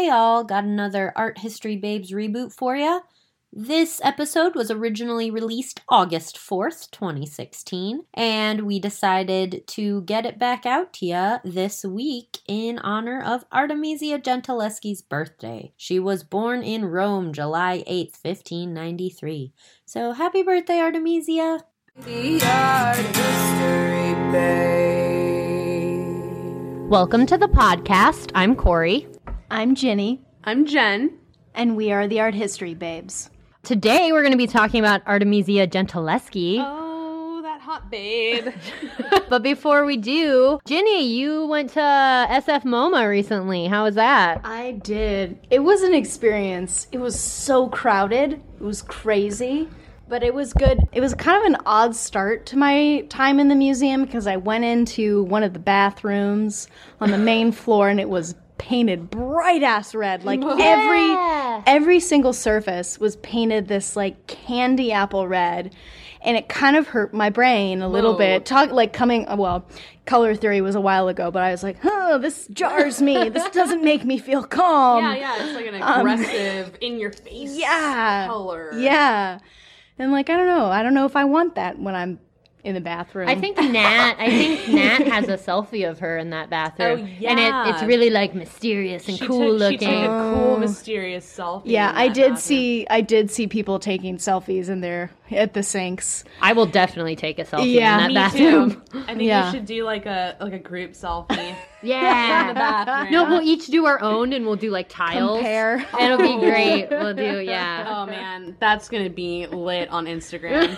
Hey all, got another Art History Babes reboot for ya. This episode was originally released August 4th, 2016, and we decided to get it back out to ya this week in honor of Artemisia Gentileschi's birthday. She was born in Rome, July 8th, 1593. So happy birthday, Artemisia! The Art History Babe. Welcome to the podcast. I'm Corey. I'm Ginny. I'm Jen. And we are the Art History Babes. Today we're going to be talking about Artemisia Gentileschi. Oh, that hot babe. But before we do, Ginny, you went to SF MoMA recently. How was that? I did. It was an experience. It was so crowded. It was crazy. But it was good. It was kind of an odd start to my time in the museum because I went into one of the bathrooms on the main floor and it was painted bright ass red. Like every single surface was painted this like candy apple red, and it kind of hurt my brain a little bit. Color theory was a while ago, but I was like, oh, this jars me. This doesn't make me feel calm. Yeah, it's like an aggressive, in your face color. Yeah. And like, I don't know if I want that when I'm in the bathroom. I think Nat has a selfie of her in that bathroom. Oh, yeah. And it's really like mysterious and cool looking. She took a cool, mysterious selfie. Yeah, I did see people taking selfies in there at the sinks. I will definitely take a selfie in that me bathroom. Too. I think we should do like a group selfie. Yeah. In the bathroom. No, we'll each do our own and we'll do like tiles. Compare. It'll be great. We'll do, Oh man, that's gonna be lit on Instagram.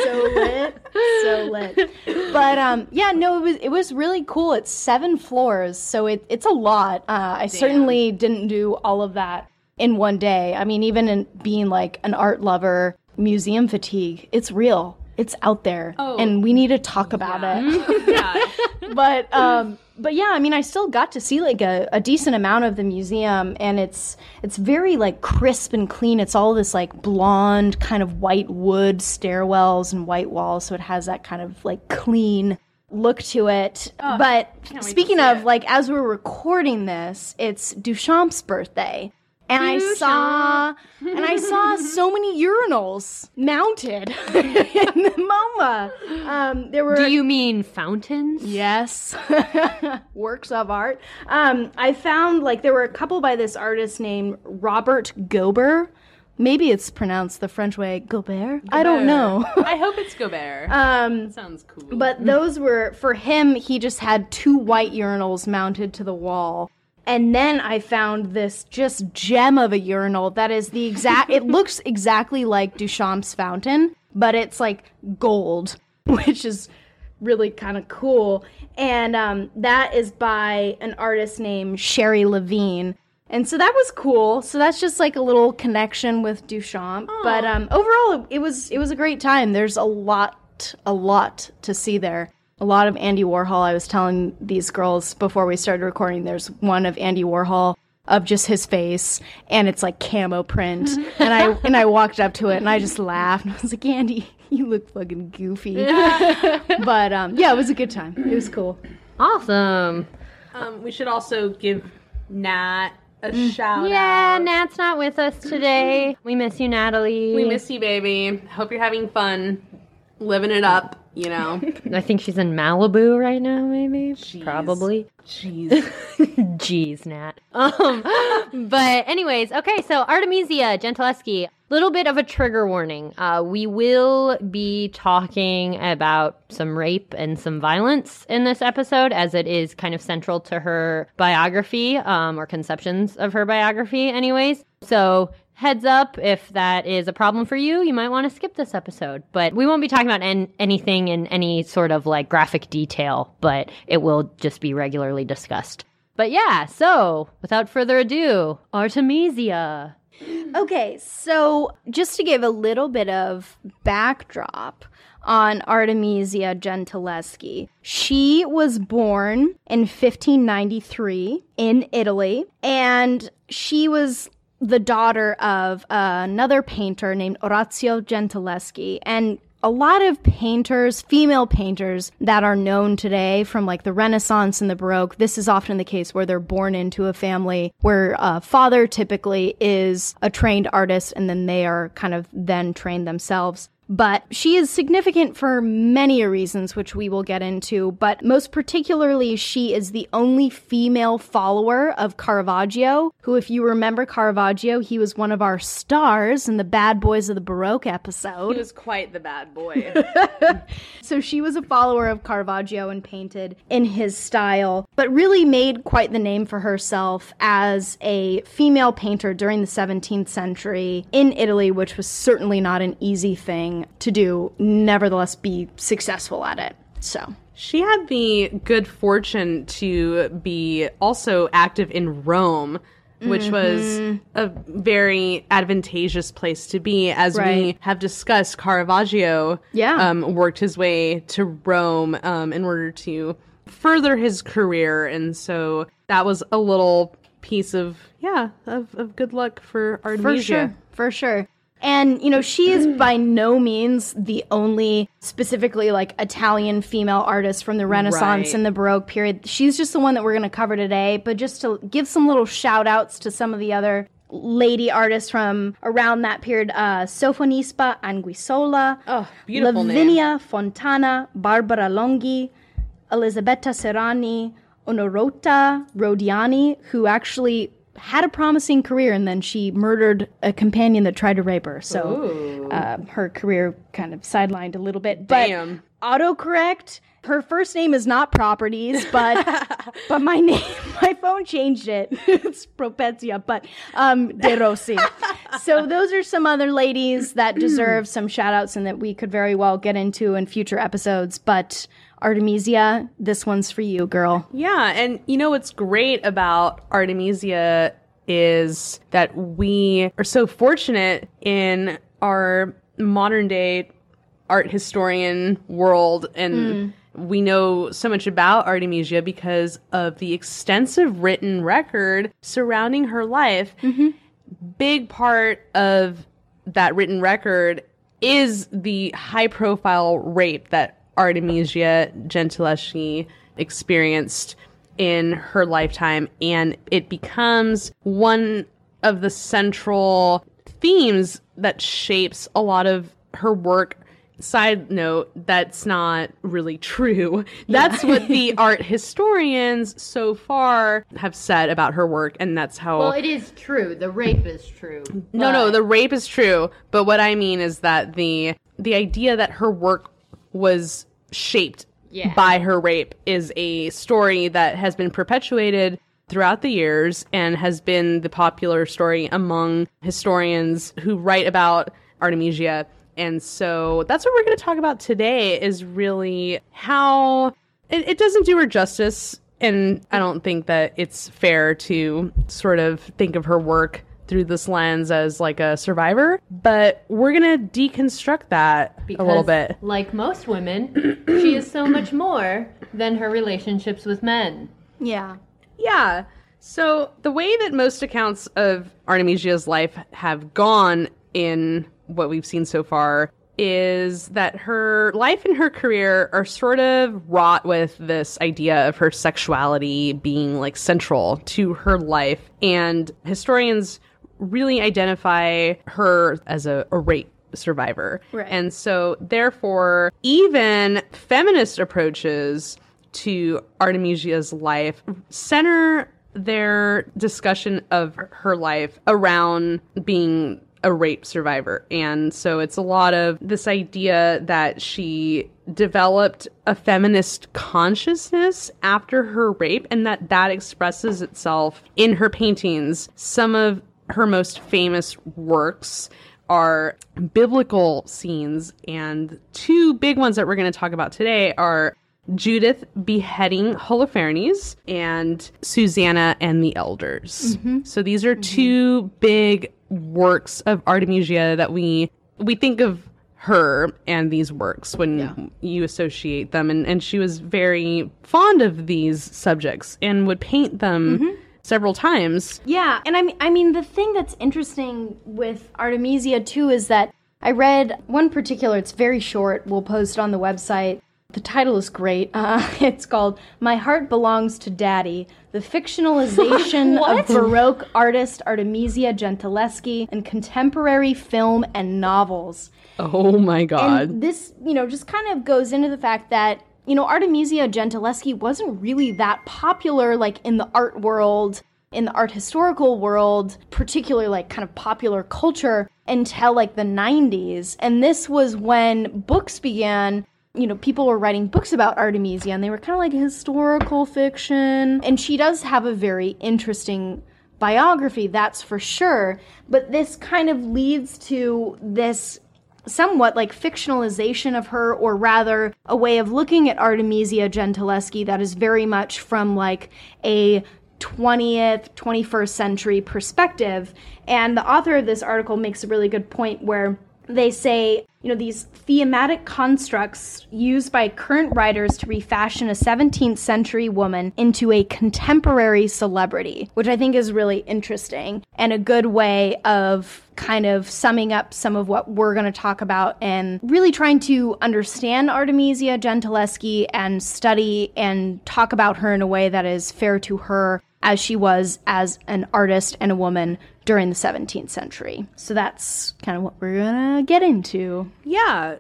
So lit. But it was really cool. It's 7 floors, so it's a lot. I certainly didn't do all of that in one day. I mean, even in being like an art lover, museum fatigue, it's real. It's out there, and we need to talk about it. Yeah. But yeah, I mean, I still got to see like a decent amount of the museum, and it's very like crisp and clean. It's all this like blonde kind of white wood stairwells and white walls, so it has that kind of like clean look to it. But speaking of, like, as we're recording this, it's Duchamp's birthday. And I saw so many urinals mounted in the MoMA. Do you mean fountains? Yes. Works of art. I found, like, there were a couple by this artist named Robert Gobert. Maybe it's pronounced the French way, Gobert. I don't know. I hope it's Gobert. Sounds cool. But those were, for him, he just had 2 white urinals mounted to the wall. And then I found this just gem of a urinal that is the exact, it looks exactly like Duchamp's fountain, but it's like gold, which is really kind of cool. And that is by an artist named Sherry Levine. And so that was cool. So that's just like a little connection with Duchamp. Aww. But overall, it was a great time. There's a lot to see there. A lot of Andy Warhol. I was telling these girls before we started recording, there's one of Andy Warhol of just his face, and it's like camo print. And I walked up to it, and I just laughed. And I was like, Andy, you look fucking goofy. But yeah, it was a good time. It was cool. Awesome. We should also give Nat a shout out. Yeah, Nat's not with us today. We miss you, Natalie. We miss you, baby. Hope you're having fun, living it up. You know, I think she's in Malibu right now, maybe. Jeez. Probably. Jeez. Jeez, Nat. But anyways, okay, so Artemisia Gentileschi. Little bit of a trigger warning. We will be talking about some rape and some violence in this episode, as it is kind of central to her biography, or conceptions of her biography anyways. So heads up, if that is a problem for you, you might want to skip this episode. But we won't be talking about anything in any sort of like graphic detail, but it will just be regularly discussed. But yeah, so without further ado, Artemisia. Okay, so just to give a little bit of backdrop on Artemisia Gentileschi, she was born in 1593 in Italy, and she was the daughter of another painter named Orazio Gentileschi. And a lot of painters, female painters that are known today from like the Renaissance and the Baroque, this is often the case where they're born into a family where a father typically is a trained artist and then they are kind of then trained themselves. But she is significant for many reasons, which we will get into. But most particularly, she is the only female follower of Caravaggio, who, if you remember Caravaggio, he was one of our stars in the Bad Boys of the Baroque episode. He was quite the bad boy. So she was a follower of Caravaggio and painted in his style, but really made quite the name for herself as a female painter during the 17th century in Italy, which was certainly not an easy thing to do, nevertheless be successful at it. So She had the good fortune to be also active in Rome, which was a very advantageous place to be. As we have discussed, Caravaggio worked his way to Rome in order to further his career. And so that was a little piece of good luck for Artemisia. For sure. And, you know, she is by no means the only specifically like Italian female artist from the Renaissance and the Baroque period. She's just the one that we're going to cover today. But just to give some little shout outs to some of the other lady artists from around that period, Sofonisba Anguissola, Lavinia Fontana, Barbara Longhi, Elisabetta Serrani, Onorota Rodiani, who actually had a promising career and then she murdered a companion that tried to rape her. So her career kind of sidelined a little bit. But autocorrect, her first name is not Properties, but my phone changed it. It's Propezia, but De Rossi. So those are some other ladies that deserve some shout outs and that we could very well get into in future episodes. But Artemisia, this one's for you, girl. Yeah, and you know what's great about Artemisia is that we are so fortunate in our modern day art historian world, and we know so much about Artemisia because of the extensive written record surrounding her life. Big part of that written record is the high-profile rape that Artemisia Gentileschi experienced in her lifetime, and it becomes one of the central themes that shapes a lot of her work. Side note, that's not really true. That's what the art historians so far have said about her work, and that's how... Well, it is true. The rape is true. No, the rape is true, but what I mean is that the idea that her work was shaped by her rape is a story that has been perpetuated throughout the years and has been the popular story among historians who write about Artemisia. And so that's what we're going to talk about today, is really how it doesn't do her justice. And I don't think that it's fair to sort of think of her work through this lens as like a survivor, but we're gonna deconstruct that a little bit. Like most women, she is so much more than her relationships with men. Yeah. So the way that most accounts of Artemisia's life have gone in what we've seen so far is that her life and her career are sort of wrought with this idea of her sexuality being like central to her life, and historians really identify her as a rape survivor. Right. And so therefore, even feminist approaches to Artemisia's life center their discussion of her life around being a rape survivor. And so it's a lot of this idea that she developed a feminist consciousness after her rape, and that expresses itself in her paintings. Some of her most famous works are biblical scenes, and two big ones that we're going to talk about today are Judith beheading Holofernes and Susanna and the Elders. So these are two big works of Artemisia that we think of her and these works when you associate them. And she was very fond of these subjects and would paint them several times. Yeah, and I mean, the thing that's interesting with Artemisia, too, is that, I read one particular, it's very short, we'll post it on the website. The title is great. It's called My Heart Belongs to Daddy, the fictionalization of Baroque artist Artemisia Gentileschi in contemporary film and novels. Oh my God. And this, just kind of goes into the fact that, Artemisia Gentileschi wasn't really that popular, like, in the art world, in the art historical world, particularly, like, kind of popular culture until, like, the 90s. And this was when books began. People were writing books about Artemisia, and they were kind of like historical fiction. And she does have a very interesting biography, that's for sure. But this kind of leads to this somewhat like fictionalization of her, or rather a way of looking at Artemisia Gentileschi that is very much from like a 20th, 21st century perspective. And the author of this article makes a really good point where they say, these thematic constructs used by current writers to refashion a 17th century woman into a contemporary celebrity, which I think is really interesting and a good way of kind of summing up some of what we're going to talk about and really trying to understand Artemisia Gentileschi and study and talk about her in a way that is fair to her as she was as an artist and a woman during the 17th century. So that's kind of what we're going to get into. Yeah.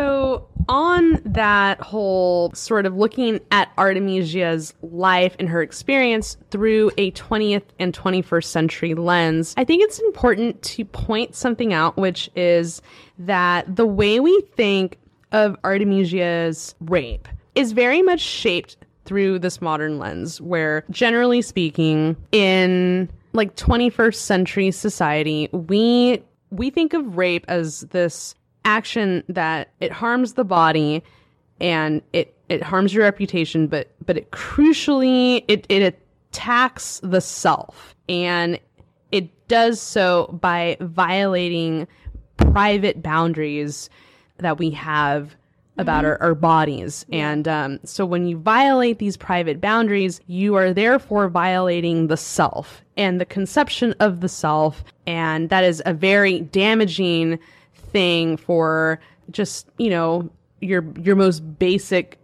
So on that whole sort of looking at Artemisia's life and her experience through a 20th and 21st century lens, I think it's important to point something out, which is that the way we think of Artemisia's rape is very much shaped through this modern lens, where generally speaking, in like 21st century society, we think of rape as this action that it harms the body and it harms your reputation, but it crucially it attacks the self, and it does so by violating private boundaries that we have about our bodies. And so when you violate these private boundaries, you are therefore violating the self and the conception of the self. And that is a very damaging thing for just, your most basic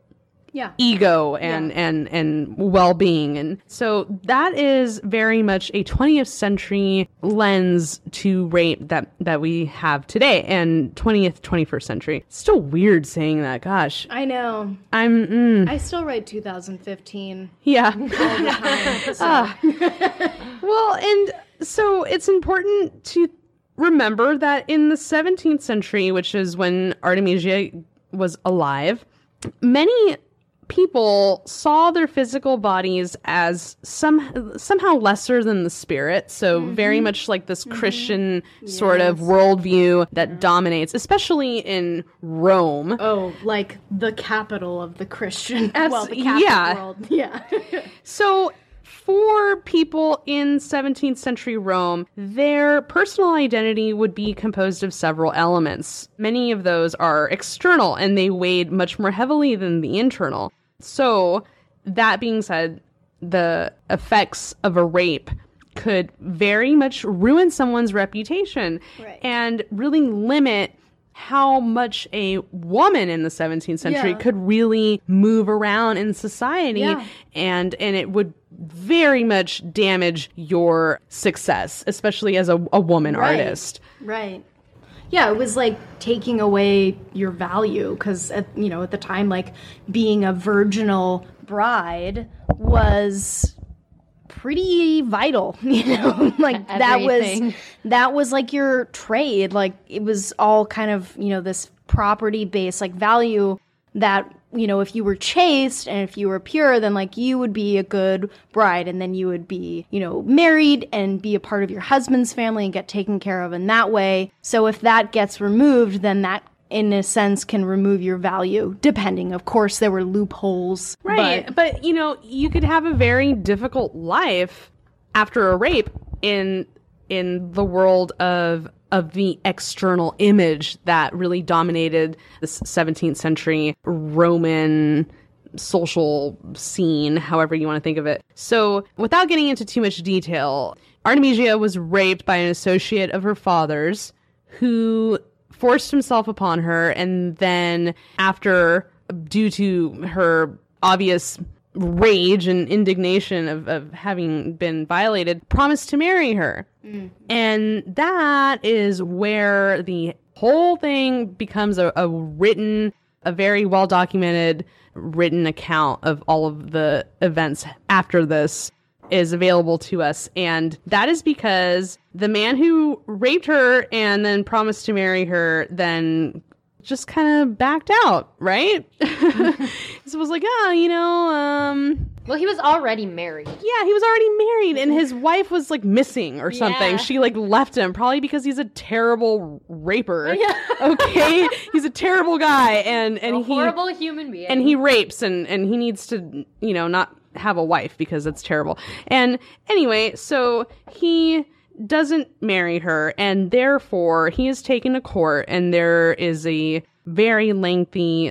ego and well-being. And so that is very much a 20th century lens to rape that we have today, and 20th, 21st century. It's still weird saying that, gosh. I know. I still write 2015. Yeah. All the time. Well, and so it's important to remember that in the 17th century, which is when Artemisia was alive, many people saw their physical bodies as somehow lesser than the spirit. So very much like this Christian sort of worldview that dominates, especially in Rome. Oh, like the capital of the Christian, the Catholic world. Yeah. So for people in 17th century Rome, their personal identity would be composed of several elements. Many of those are external, and they weighed much more heavily than the internal. So, that being said, the effects of a rape could very much ruin someone's reputation and really limit how much a woman in the 17th century could really move around in society, and it would very much damage your success, especially as a woman artist. Right. Yeah, it was like taking away your value, because at the time, like, being a virginal bride was pretty vital, like that was like your trade. Like, it was all kind of, this property based like value that, if you were chaste and if you were pure, then like you would be a good bride, and then you would be, married and be a part of your husband's family and get taken care of in that way. So if that gets removed, then that in a sense can remove your value, depending. Of course, there were loopholes. Right. But you could have a very difficult life after a rape in the world of the external image that really dominated the 17th century Roman social scene, however you want to think of it. So, without getting into too much detail, Artemisia was raped by an associate of her father's, who forced himself upon her, and then after, due to her obvious rage and indignation of having been violated, promised to marry her. And that is where the whole thing becomes a very well documented written account of all of the events after this is available to us. And that is because the man who raped her and then promised to marry her then just kind of backed out, right? So it was like, Well, he was already married. yeah, he was already married and his wife was like missing or something. Yeah. She like left him probably because he's a terrible raper. Okay? He's a terrible guy and A horrible human being. and he rapes and he needs to, not have a wife because it's terrible. And anyway, so he doesn't marry her and therefore he is taken to court and there is a very lengthy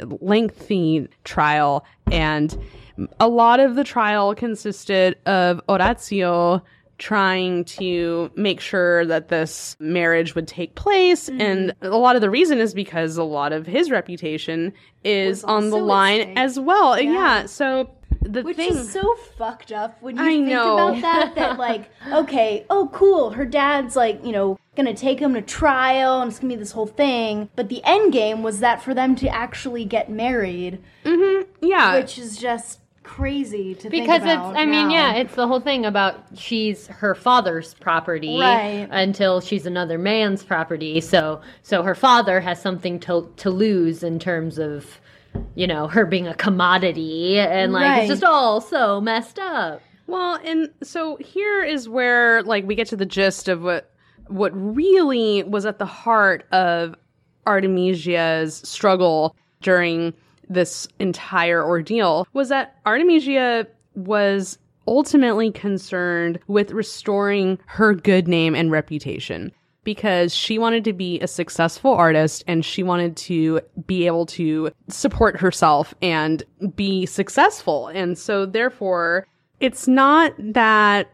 trial, and a lot of the trial consisted of Orazio trying to make sure that this marriage would take place. And a lot of the reason is because a lot of his reputation is on the also at line stake. as well. Yeah. So the Which thing is so fucked up when you I think know. about that. That like, okay, oh cool, her dad's like, gonna take him to trial and it's gonna be this whole thing. But the end game was that for them to actually get married, yeah. which is just crazy to think because about. it's the whole thing about she's her father's property Right. until she's another man's property. So her father has something to lose in terms of, her being a commodity, and like Right. it's just all so messed up. Well, and so here is where like we get to the gist of what really was at the heart of Artemisia's struggle during this entire ordeal, was that Artemisia was ultimately concerned with restoring her good name and reputation, because she wanted to be a successful artist and she wanted to be able to support herself and be successful. And so therefore, it's not that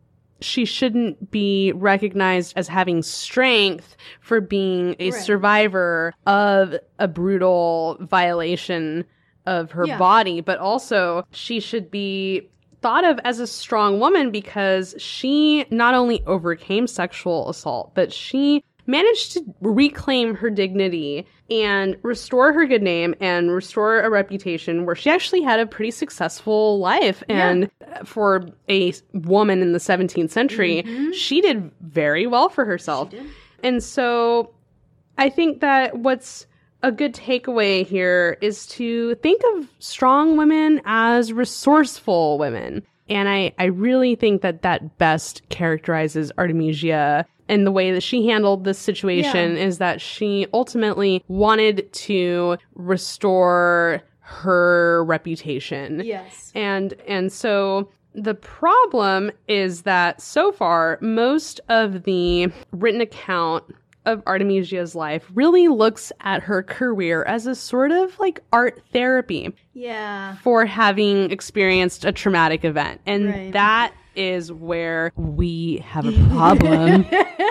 she shouldn't be recognized as having strength for being a survivor of a brutal violation of her body, but also she should be thought of as a strong woman because she not only overcame sexual assault, but she managed to reclaim her dignity and restore her good name and restore a reputation where she actually had a pretty successful life. And for a woman in the 17th century, she did very well for herself. And so I think that what's a good takeaway here is to think of strong women as resourceful women. And I really think that best characterizes Artemisia. And the way that she handled this situation is that she ultimately wanted to restore her reputation. Yes. And so the problem is that so far, most of the written account of Artemisia's life really looks at her career as a sort of like art therapy Yeah. for having experienced a traumatic event. And Right. that is where we have a problem.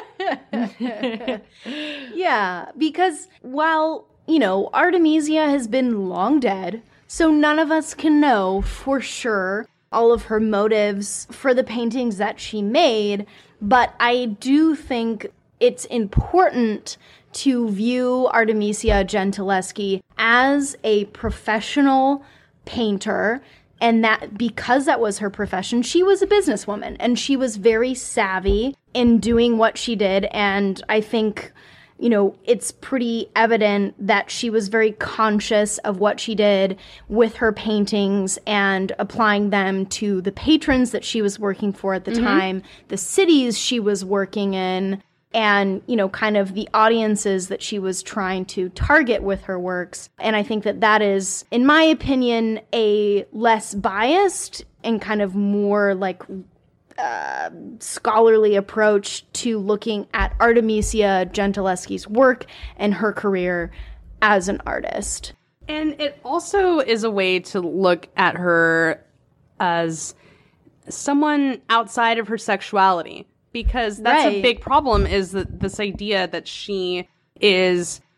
Yeah, because while, Artemisia has been long dead, so none of us can know for sure all of her motives for the paintings that she made, but I do think it's important to view Artemisia Gentileschi as a professional painter, and that because that was her profession, she was a businesswoman and she was very savvy in doing what she did. And I think, it's pretty evident that she was very conscious of what she did with her paintings and applying them to the patrons that she was working for at the time, the cities she was working in, and, kind of the audiences that she was trying to target with her works. And I think that is, in my opinion, a less biased and kind of more like scholarly approach to looking at Artemisia Gentileschi's work and her career as an artist. And it also is a way to look at her as someone outside of her sexuality, because that's a Right. big problem, is that this idea that she is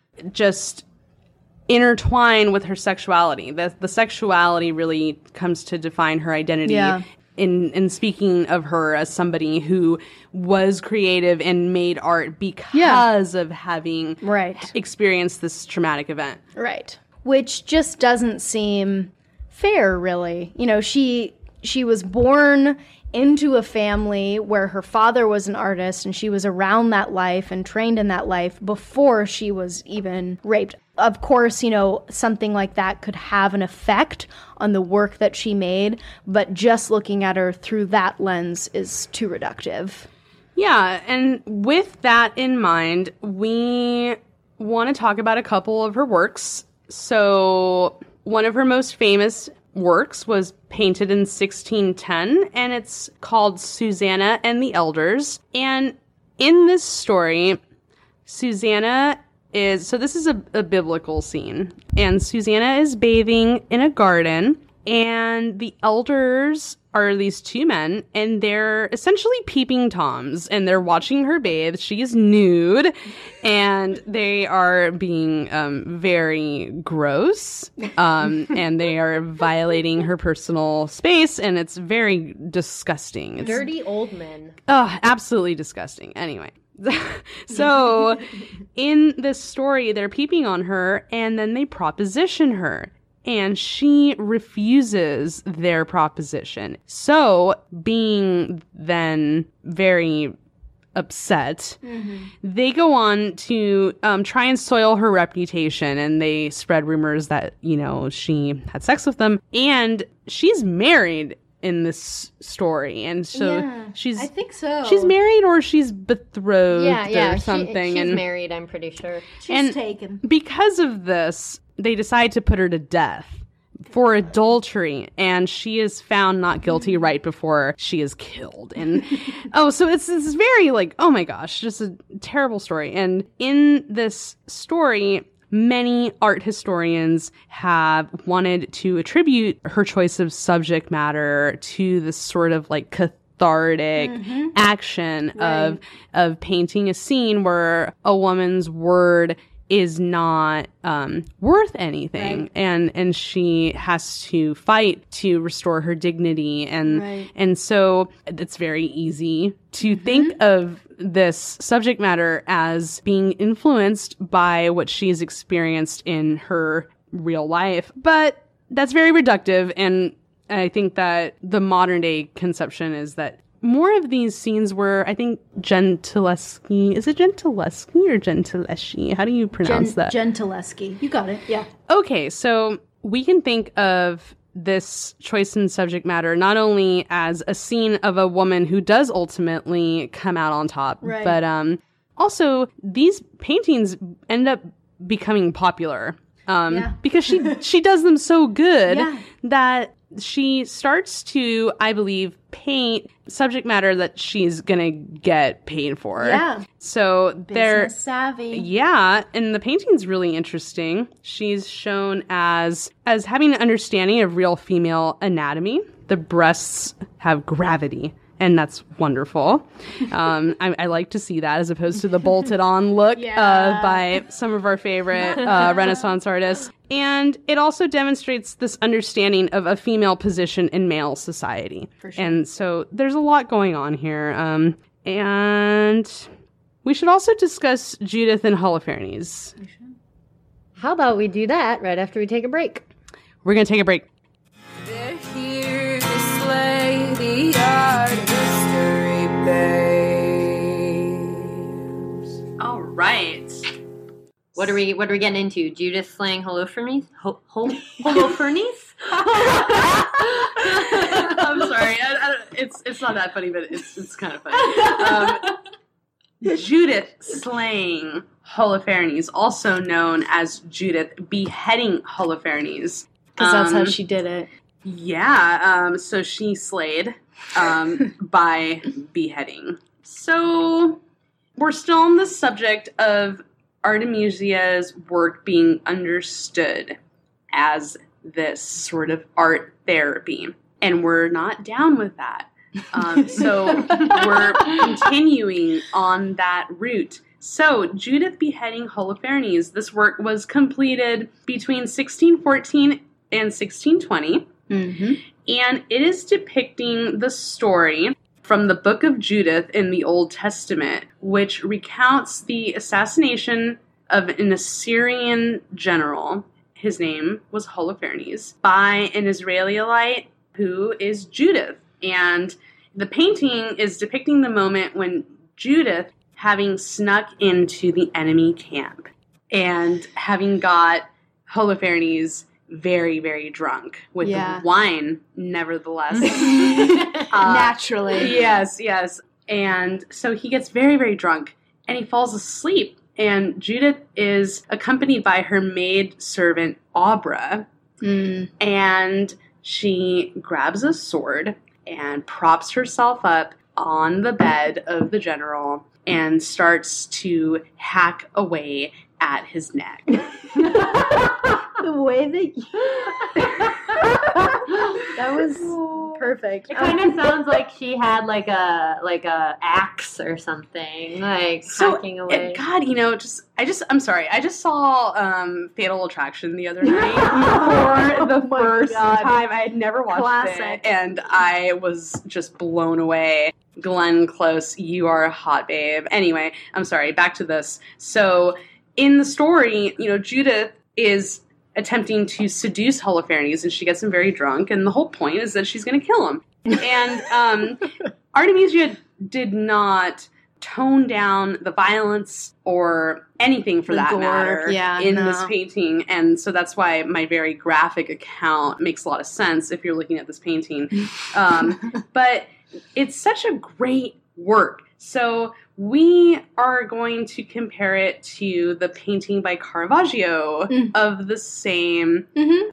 just intertwine with her sexuality. The sexuality really comes to define her identity. Yeah. In speaking of her as somebody who was creative and made art because of having experienced this traumatic event. Right. Which just doesn't seem fair, really. You know, she was born into a family where her father was an artist and she was around that life and trained in that life before she was even raped. Of course, you know, something like that could have an effect on the work that she made, but just looking at her through that lens is too reductive. Yeah, and with that in mind, we want to talk about a couple of her works. So one of her most famous works was painted in 1610, and it's called Susanna and the Elders. And in this story, Susanna is, so this is a biblical scene, and Susanna is bathing in a garden, and the elders are these two men, and they're essentially peeping Toms, and they're watching her bathe. She's nude, and they are being very gross, and they are violating her personal space, and it's very disgusting. It's Dirty old men. Oh, absolutely disgusting. Anyway. So in this story, they're peeping on her and then they proposition her and she refuses their proposition. So being then very upset, they go on to try and soil her reputation, and they spread rumors that, you know, she had sex with them, and she's married in this story, and so I think so. She's married or she's betrothed or something. She's married, I'm pretty sure. She's taken. Because of this, they decide to put her to death for adultery, and she is found not guilty right before she is killed. And so it's very like, oh my gosh, just a terrible story. And in this story, many art historians have wanted to attribute her choice of subject matter to this sort of like cathartic action of painting a scene where a woman's word is not worth anything, and she has to fight to restore her dignity, and so it's very easy to think of this subject matter as being influenced by what she's experienced in her real life, but that's very reductive. And I think that the modern day conception is that more of these scenes were, I think, Gentileschi. Is it Gentileschi or Gentileschi? How do you pronounce that? Gentileschi. You got it. Yeah. Okay, so we can think of this choice in subject matter not only as a scene of a woman who does ultimately come out on top, but also these paintings end up becoming popular because she does them so good that she starts to, I believe, paint subject matter that she's gonna get paid for. Yeah. So they're savvy. Yeah, and the painting's really interesting. She's shown as having an understanding of real female anatomy. The breasts have gravity, and that's wonderful. I like to see that as opposed to the bolted-on look by some of our favorite Renaissance artists. And it also demonstrates this understanding of a female position in male society. For sure. And so there's a lot going on here. And we should also discuss Judith and Holofernes. How about we do that right after we take a break? We're going to take a break. They're here to slay the art history babes. All right. What are we getting into? Judith slaying Holofernes? Holofernes? I'm sorry. It's not that funny, but it's kind of funny. Judith slaying Holofernes, also known as Judith beheading Holofernes. Because that's how she did it. Yeah. So she slayed by beheading. So we're still on the subject of Artemisia's work being understood as this sort of art therapy. And we're not down with that. So we're continuing on that route So, Judith beheading Holofernes. This work was completed between 1614 and 1620. Mm-hmm. And it is depicting the story from the Book of Judith in the Old Testament, which recounts the assassination of an Assyrian general. His name was Holofernes, by an Israelite who is Judith. And the painting is depicting the moment when Judith, having snuck into the enemy camp and having got Holofernes very, very drunk with wine, nevertheless. Naturally. Yes. And so he gets very, very drunk and he falls asleep. And Judith is accompanied by her maid servant, Abra. And she grabs a sword and props herself up on the bed of the general and starts to hack away at his neck. The way that that was perfect. It kind of sounds like she had like a axe or something, like hacking away. God, I'm sorry. I just saw Fatal Attraction the other night for the first time. I had never watched it, and I was just blown away. Glenn Close, you are a hot babe. Anyway, I'm sorry. Back to this. So, in the story, Judith is attempting to seduce Holofernes, and she gets him very drunk, and the whole point is that she's going to kill him. And Artemisia did not tone down the violence or anything for that matter in this painting, and so that's why my very graphic account makes a lot of sense if you're looking at this painting. But it's such a great work. So we are going to compare it to the painting by Caravaggio of the same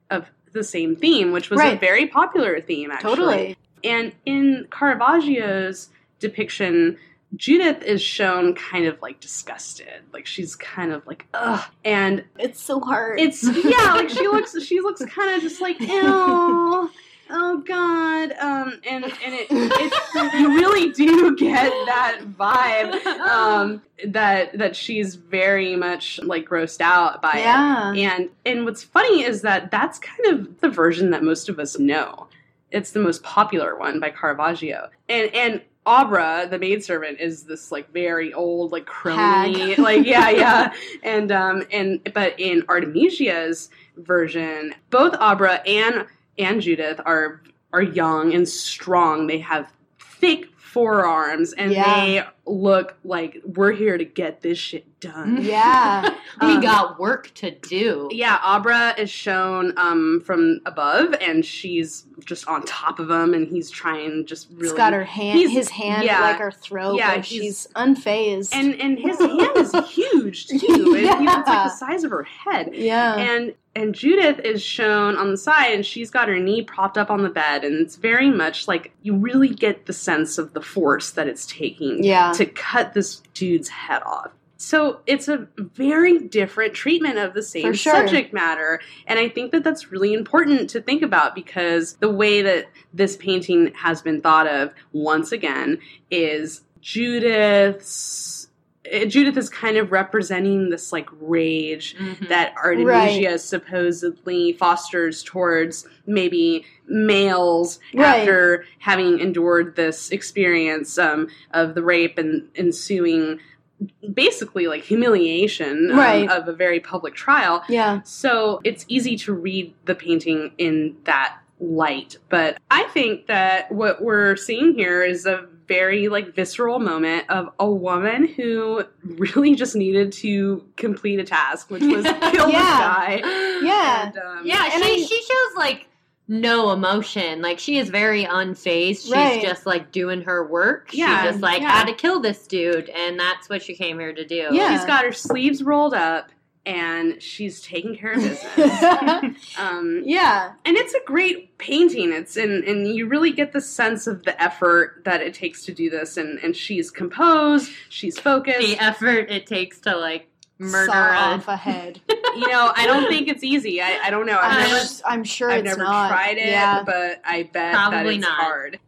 theme, which was a very popular theme, actually. Totally. And in Caravaggio's depiction, Judith is shown kind of like disgusted, like she's kind of like ugh, and it's so hard. It's like she looks kind of just like ew. Oh God, and it you really do get that vibe, that she's very much like grossed out by it. And what's funny is that that's kind of the version that most of us know. It's the most popular one by Caravaggio, and Abra, the maidservant, is this like very old, like crony, like and but in Artemisia's version, both Abra and Judith are young and strong. They have thick forearms, and they look like we're here to get this shit done. Yeah. We got work to do. Yeah, Abra is shown from above, and she's just on top of him, and he's trying just really... He's got his hand like her throat, but she's unfazed. And his hand is huge, too. It's like the size of her head. Yeah. And Judith is shown on the side, and she's got her knee propped up on the bed, and it's very much like you really get the sense of the force that it's taking to cut this dude's head off. So it's a very different treatment of the same subject matter, and I think that that's really important to think about, because the way that this painting has been thought of, once again, is Judith is kind of representing this like rage that Artemisia supposedly fosters towards maybe males after having endured this experience of the rape and ensuing basically like humiliation of a very public trial. Yeah. So it's easy to read the painting in that light. But I think that what we're seeing here is a very like visceral moment of a woman who really just needed to complete a task, which was kill this guy. Yeah. And she shows like no emotion. Like she is very unfazed. She's just like doing her work. Yeah. She just like had to kill this dude, and that's what she came here to do. Yeah. She's got her sleeves rolled up, and she's taking care of business. And it's a great painting. And you really get the sense of the effort that it takes to do this. And she's composed. She's focused. The effort it takes to like murder off a head. I don't think it's easy. I don't know. I'm sure I've it's never not. tried it, but I bet Probably that it's not. hard.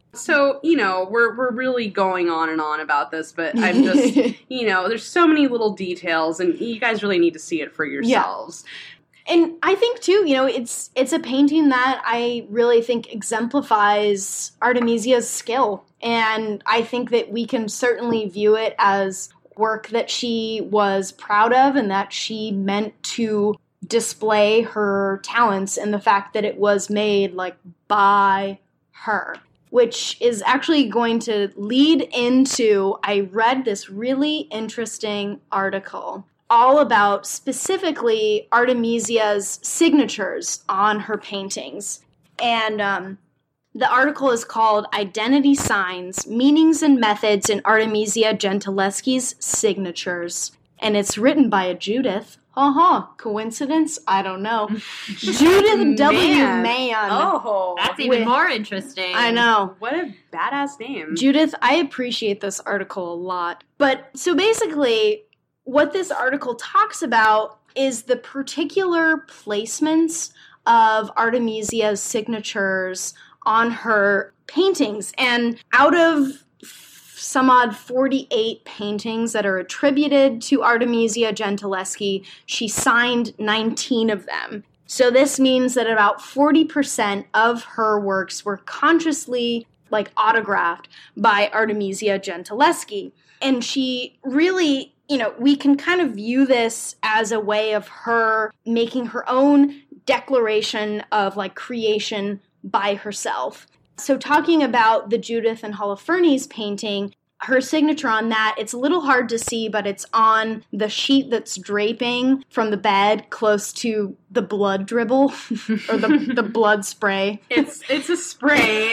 So, we're really going on and on about this, but I'm just, there's so many little details, and you guys really need to see it for yourselves. And I think, too, it's a painting that I really think exemplifies Artemisia's skill. And I think that we can certainly view it as work that she was proud of and that she meant to display her talents, and the fact that it was made, by her. Which is actually going to lead into, I read this really interesting article all about specifically Artemisia's signatures on her paintings. And the article is called Identity Signs, Meanings and Methods in Artemisia Gentileschi's Signatures. And it's written by a Judith. Coincidence? I don't know. Judith W. Mann. Oh, That's even more interesting. I know. What a badass name. Judith, I appreciate this article a lot. But so basically, what this article talks about is the particular placements of Artemisia's signatures on her paintings. And out of some odd 48 paintings that are attributed to Artemisia Gentileschi, she signed 19 of them. So this means that about 40% of her works were consciously autographed by Artemisia Gentileschi. And she really, we can kind of view this as a way of her making her own declaration of creation by herself. So talking about the Judith and Holofernes painting, her signature on that, it's a little hard to see, but it's on the sheet that's draping from the bed close to the blood dribble or the blood spray. It's a spray.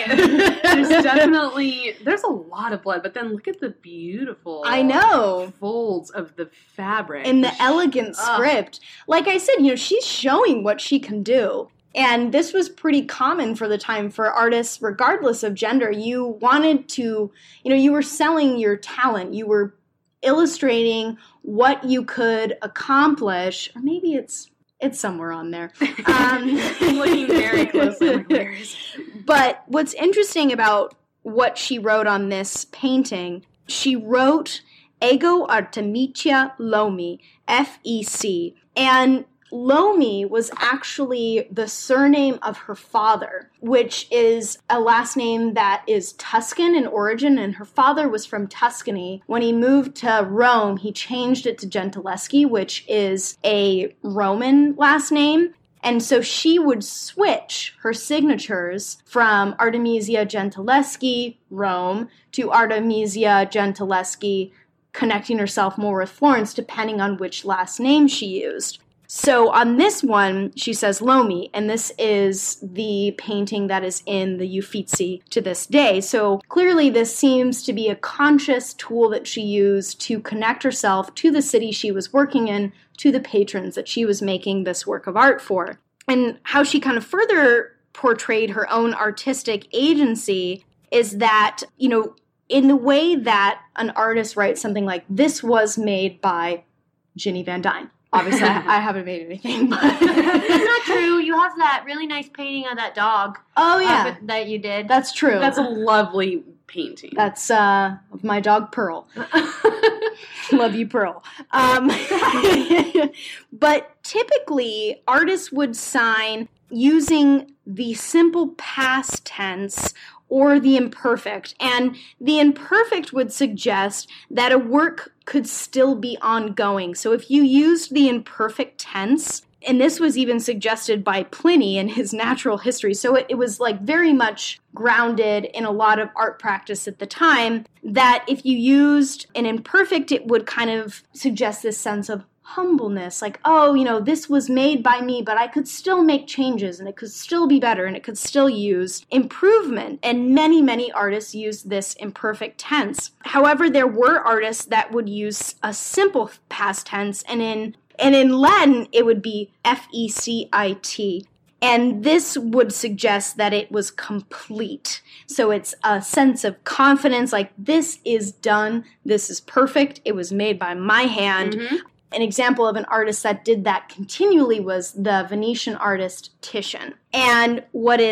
There's a lot of blood, but then look at the beautiful folds of the fabric. And the elegant script. Like I said, she's showing what she can do. And this was pretty common for the time for artists, regardless of gender. You wanted to, you were selling your talent. You were illustrating what you could accomplish. Or maybe it's somewhere on there. I'm looking very closely. Where is it? But what's interesting about what she wrote on this painting, she wrote Ego Artemicia Lomi, F-E-C. And Lomi was actually the surname of her father, which is a last name that is Tuscan in origin, and her father was from Tuscany. When he moved to Rome, he changed it to Gentileschi, which is a Roman last name. And so she would switch her signatures from Artemisia Gentileschi, Rome, to Artemisia Gentileschi, connecting herself more with Florence, depending on which last name she used. So on this one, she says Lomi, and this is the painting that is in the Uffizi to this day. So clearly this seems to be a conscious tool that she used to connect herself to the city she was working in, to the patrons that she was making this work of art for. And how she kind of further portrayed her own artistic agency is that, in the way that an artist writes something like, this was made by Ginny Van Dyne. Obviously, I haven't made anything, but That's not true. You have that really nice painting of that dog. Oh, yeah. That you did. That's true. That's a lovely painting. That's of my dog, Pearl. Love you, Pearl. But typically, artists would sign using the simple past tense or the imperfect. And the imperfect would suggest that a work could still be ongoing. So if you used the imperfect tense, and this was even suggested by Pliny in his Natural History, so it was very much grounded in a lot of art practice at the time, that if you used an imperfect, it would kind of suggest this sense of humbleness, this was made by me, but I could still make changes, and it could still be better, and it could still use improvement. And many, many artists used this imperfect tense. However, there were artists that would use a simple past tense, and in Latin, it would be fecit. And this would suggest that it was complete. So it's a sense of confidence, this is done, this is perfect, it was made by my hand. Mm-hmm. An example of an artist that did that continually was the Venetian artist Titian. And what is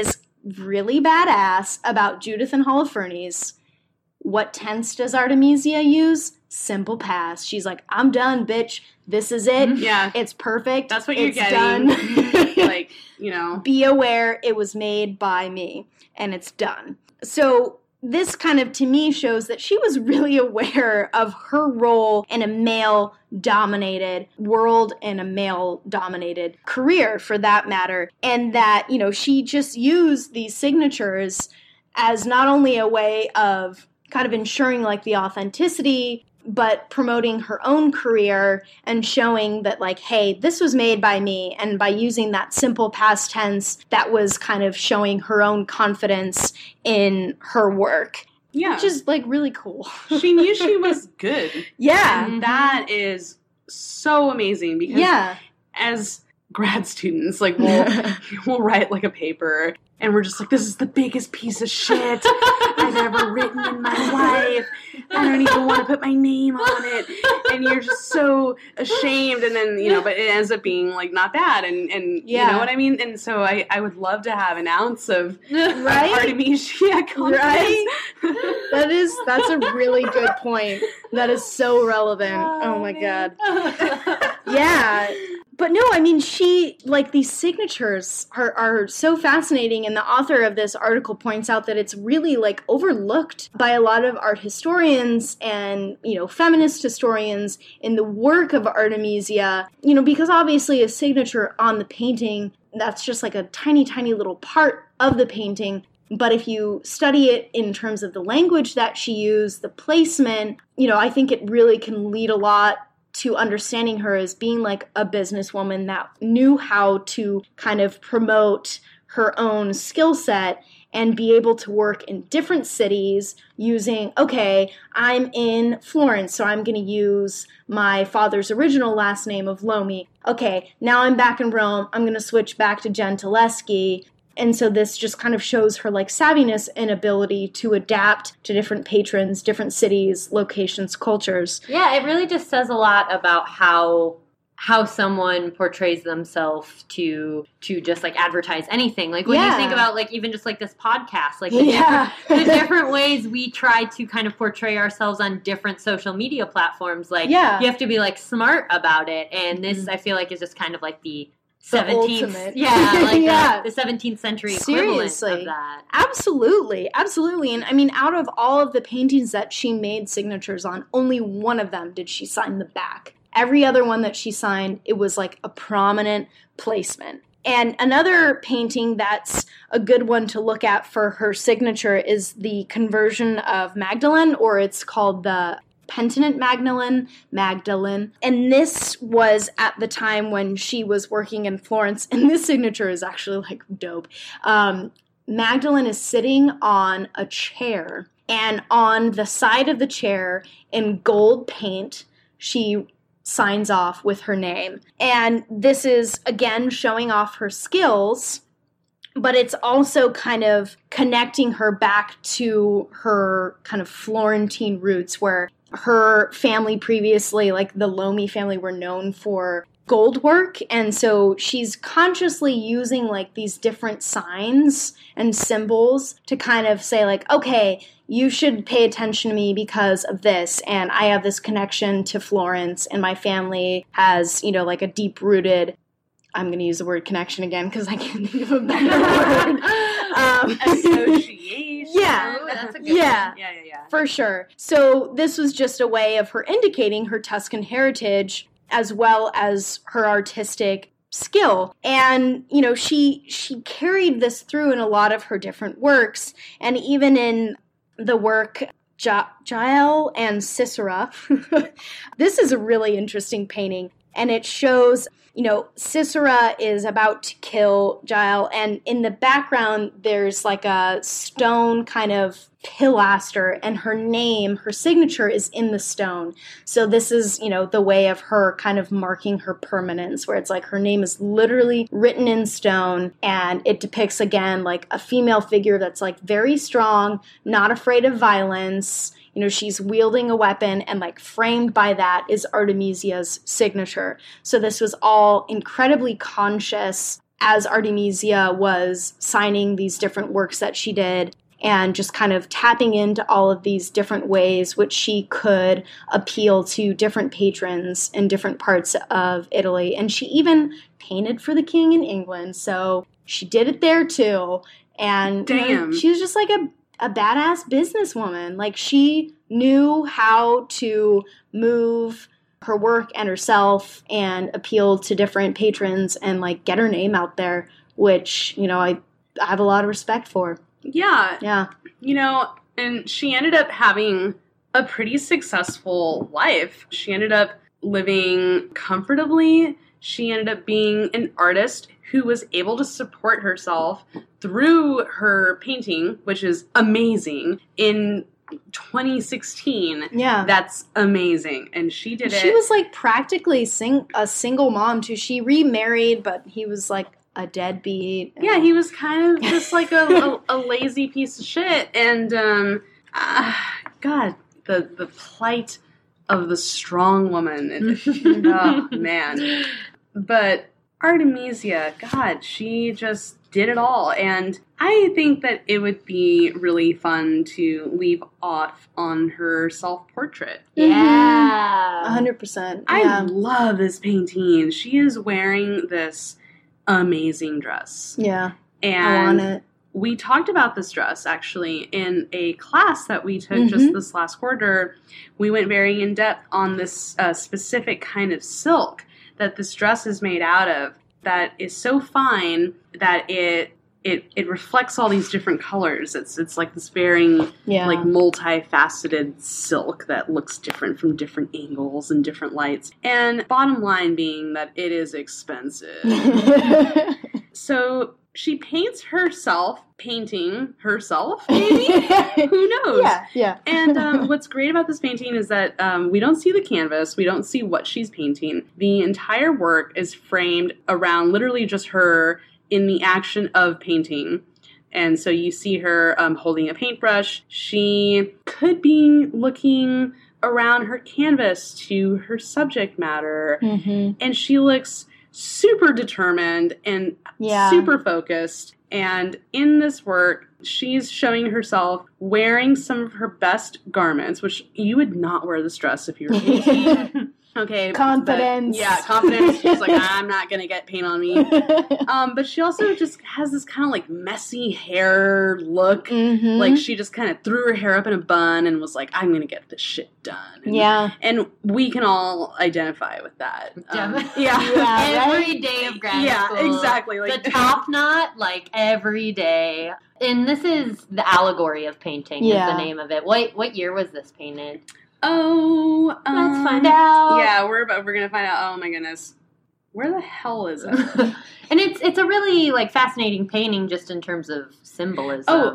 really badass about Judith and Holofernes. What tense does Artemisia use? Simple pass. She's like, I'm done, bitch. This is it. Yeah. It's perfect. That's what you're it's getting. Done. Like, you know. Be aware it was made by me, and it's done. So this kind of, to me, shows that she was really aware of her role in a male-dominated world and a male-dominated career, for that matter, and that, you know, she just used these signatures as not only a way of kind of ensuring, like, the authenticity, but promoting her own career and showing that, like, hey, this was made by me. And by using that simple past tense, that was kind of showing her own confidence in her work. Yeah. Which is, like, really cool. She knew she was good. Yeah. And that is so amazing because as grad students, like, we'll write, like, a paper and we're just like, this is the biggest piece of shit I've ever written in my life. I don't even want to put my name on it. And you're just so ashamed. And then, you know, but it ends up being, like, not bad. And you know what I mean? And so I would love to have an ounce of Artemisia confidence. Right? That's a really good point. That is so relevant. Oh my God. Yeah. But no, I mean, she, like, these signatures are so fascinating, and the author of this article points out that it's really, like, overlooked by a lot of art historians and, you know, feminist historians in the work of Artemisia, you know, because obviously a signature on the painting, that's just like a tiny, tiny little part of the painting. But if you study it in terms of the language that she used, the placement, you know, I think it really can lead a lot to understanding her as being like a businesswoman that knew how to kind of promote her own skill set and be able to work in different cities using, okay, I'm in Florence, so I'm going to use my father's original last name of Lomi. Okay, now I'm back in Rome, I'm going to switch back to Gentileschi. And so this just kind of shows her, like, savviness and ability to adapt to different patrons, different cities, locations, cultures. Yeah, it really just says a lot about how someone portrays themselves to just, like, advertise anything. Like, when you think about, like, even just, like, this podcast, like, the different ways we try to kind of portray ourselves on different social media platforms. Like, you have to be, like, smart about it. And this, I feel like, is just kind of, like, the 17th, the 17th century equivalent of that. Absolutely. And I mean, out of all of the paintings that she made signatures on, only one of them did she sign the back. Every other one that she signed, it was like a prominent placement. And another painting that's a good one to look at for her signature is the Conversion of Magdalene, or it's called the Penitent Magdalene. And this was at the time when she was working in Florence, and this signature is actually, like, dope. Magdalene is sitting on a chair, and on the side of the chair, in gold paint, she signs off with her name. And this is, again, showing off her skills, but it's also kind of connecting her back to her kind of Florentine roots, where her family previously, like the Lomi family, were known for gold work. And so she's consciously using, like, these different signs and symbols to kind of say, like, okay, you should pay attention to me because of this. And I have this connection to Florence, and my family has, you know, like, a deep-rooted, I'm going to use the word connection again because I can't think of a better word. Association. Yeah. Ooh, that's a good Yeah. one. Yeah. For sure. So this was just a way of her indicating her Tuscan heritage as well as her artistic skill. And, you know, she carried this through in a lot of her different works. And even in the work Jael and Sisera, this is a really interesting painting. And it shows, you know, Sisera is about to kill Jael, and in the background, there's like a stone kind of pilaster, and her name, her signature is in the stone. So this is, you know, the way of her kind of marking her permanence, where it's like her name is literally written in stone, and it depicts, again, like a female figure that's, like, very strong, not afraid of violence. You know, she's wielding a weapon, and, like, framed by that is Artemisia's signature. So this was all incredibly conscious as Artemisia was signing these different works that she did and just kind of tapping into all of these different ways which she could appeal to different patrons in different parts of Italy. And she even painted for the king in England, so she did it there too. And you know, Damn. she was just like a badass businesswoman. Like, she knew how to move her work and herself and appeal to different patrons and like get her name out there, which, you know, I have a lot of respect for. Yeah. Yeah. You know, and she ended up having a pretty successful life. She ended up living comfortably. She ended up being an artist who was able to support herself through her painting, which is amazing, in 2016. Yeah. That's amazing. And she did it. She was like practically a single mom too. She remarried, but he was like a deadbeat. Yeah, he was kind of just like a lazy piece of shit. And, God, the plight of the strong woman. Oh, man. But Artemisia, God, she just did it all. And I think that it would be really fun to leave off on her self-portrait. Yeah. 100%. I Yeah. love this painting. She is wearing this amazing dress. Yeah. And I want it. we talked about this dress actually in a class that we took just this last quarter. We went very in depth on this specific kind of silk that this dress is made out of that is so fine that it reflects all these different colors. It's like this very Yeah. like multifaceted silk that looks different from different angles and different lights. And bottom line being that it is expensive. So she paints herself, painting herself, maybe? Who knows? Yeah. Yeah. And what's great about this painting is that we don't see the canvas. We don't see what she's painting. The entire work is framed around literally just her in the action of painting. And so you see her holding a paintbrush. She could be looking around her canvas to her subject matter. Mm-hmm. And she looks super determined and Yeah. super focused. And in this work, she's showing herself wearing some of her best garments, which you would not wear this dress if you were painting. Okay. Confidence. Yeah, confidence. She's like, I'm not going to get paint on me. But she also just has this kind of like messy hair look. Mhm. Like she just kind of threw her hair up in a bun and was like, I'm going to get this shit done. And, Yeah. And we can all identify with that. Definitely. Yeah. Yeah. Every day of grad Yeah, school. exactly. Like the top knot, like every day. And this is the allegory of painting. Is Yeah. the name of it. What year was this painted? Oh, Let's find out. Yeah, we're gonna find out. Oh my goodness, where the hell is it? And it's a really like fascinating painting just in terms of symbolism. too.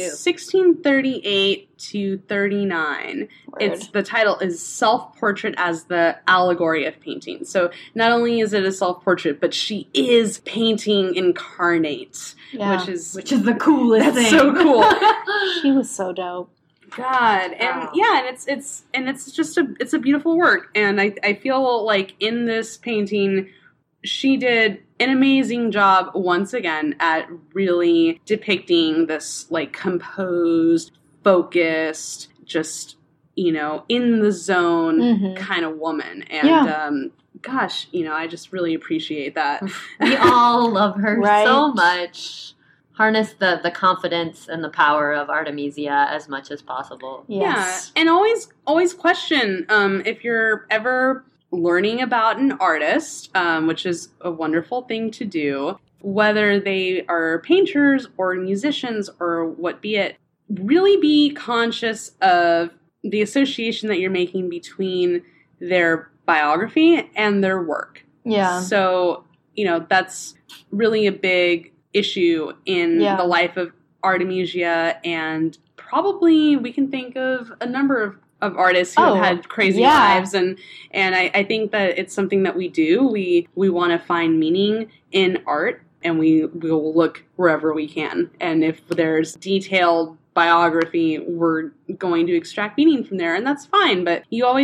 1638 to 39. It's the title is Self-Portrait as the Allegory of Painting. So not only is it a self-portrait, but she is painting incarnate, Yeah. which is the coolest that's so cool. She was so dope. God, and Wow. yeah, and it's just a beautiful work, and I feel like in this painting, she did an amazing job once again at really depicting this like composed, focused, just in the zone Mhm. kind of woman, and Yeah. gosh, I just really appreciate that. We all love her Right. so much. Harness the confidence and the power of Artemisia as much as possible. Yes. Yeah, and always question if you're ever learning about an artist, which is a wonderful thing to do, whether they are painters or musicians or what be it, really be conscious of the association that you're making between their biography and their work. Yeah. So, that's really a big issue in Yeah. the life of Artemisia, and probably we can think of a number of artists who Oh, have had crazy yeah. lives, and I think that it's something that we do. We want to find meaning in art, and we will look wherever we can. And if there's detailed biography, we're going to extract meaning from there, and that's fine. But you always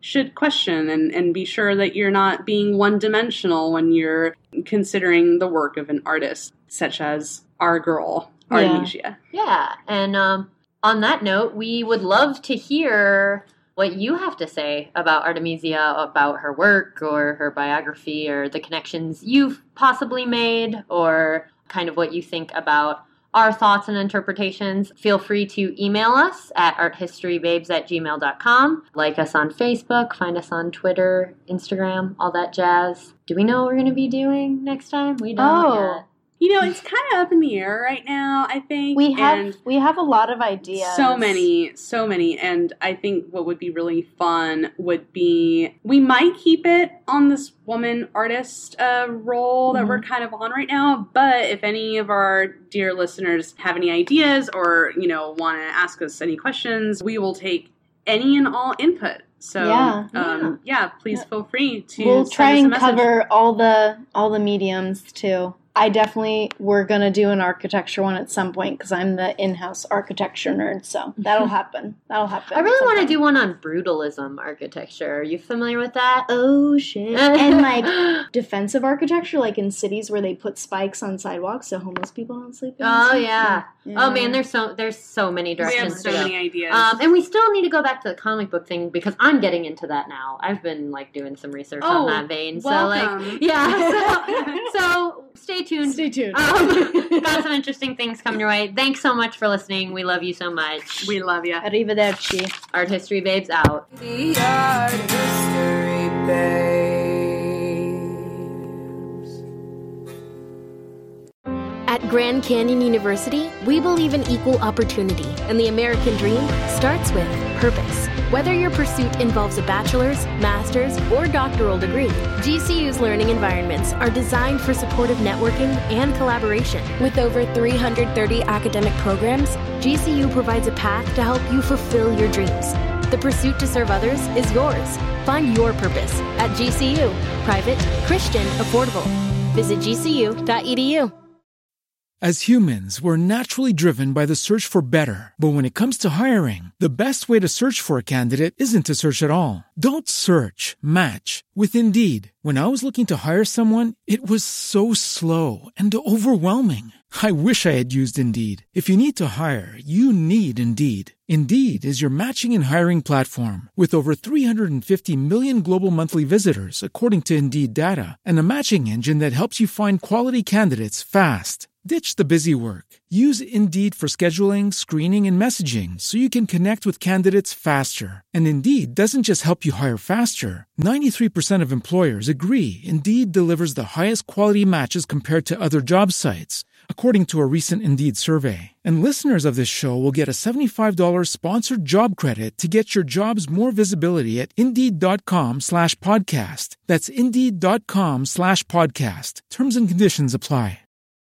should question and be sure that you're not being one-dimensional when you're considering the work of an artist, such as our girl, Artemisia. Yeah, and on that note, we would love to hear what you have to say about Artemisia, about her work or her biography or the connections you've possibly made, or kind of what you think about our thoughts and interpretations. Feel free to email us at arthistorybabes@gmail.com. Like us on Facebook, find us on Twitter, Instagram, all that jazz. Do we know what we're going to be doing next time? We don't yet. You know, it's kind of up in the air right now, I think. We have a lot of ideas. So many. And I think what would be really fun would be, we might keep it on this woman artist role that we're kind of on right now. But if any of our dear listeners have any ideas or, you know, want to ask us any questions, we will take any and all input. So, please feel free to We'll try send and us a message. cover all the mediums, too. We're going to do an architecture one at some point because I'm the in-house architecture nerd, so that'll happen. I really want to do one on brutalism architecture. Are you familiar with that? Oh, shit. And, like, defensive architecture, like in cities where they put spikes on sidewalks so homeless people don't sleep in. Oh, yeah. Oh, man, there's so many We directions have so to go. many ideas. And we still need to go back to the comic book thing because I'm getting into that now. I've been, like, doing some research on that vein. welcome. So, like, yeah. So stay tuned. Stay tuned. Got some interesting things coming your way. Thanks so much for listening. We love you so much. We love you. Arrivederci. Art History Babes out. The art history babes. At Grand Canyon University, we believe in equal opportunity, and the American dream starts with purpose. Whether your pursuit involves a bachelor's, master's, or doctoral degree, GCU's learning environments are designed for supportive networking and collaboration. With over 330 academic programs, GCU provides a path to help you fulfill your dreams. The pursuit to serve others is yours. Find your purpose at GCU. Private, Christian, affordable. Visit gcu.edu. As humans, we're naturally driven by the search for better. But when it comes to hiring, the best way to search for a candidate isn't to search at all. Don't search, match with Indeed. When I was looking to hire someone, it was so slow and overwhelming. I wish I had used Indeed. If you need to hire, you need Indeed. Indeed is your matching and hiring platform with over 350 million global monthly visitors, according to Indeed data, and a matching engine that helps you find quality candidates fast. Ditch the busy work. Use Indeed for scheduling, screening, and messaging so you can connect with candidates faster. And Indeed doesn't just help you hire faster. 93% of employers agree Indeed delivers the highest quality matches compared to other job sites, according to a recent Indeed survey. And listeners of this show will get a $75 sponsored job credit to get your jobs more visibility at Indeed.com/podcast. That's Indeed.com/podcast. Terms and conditions apply.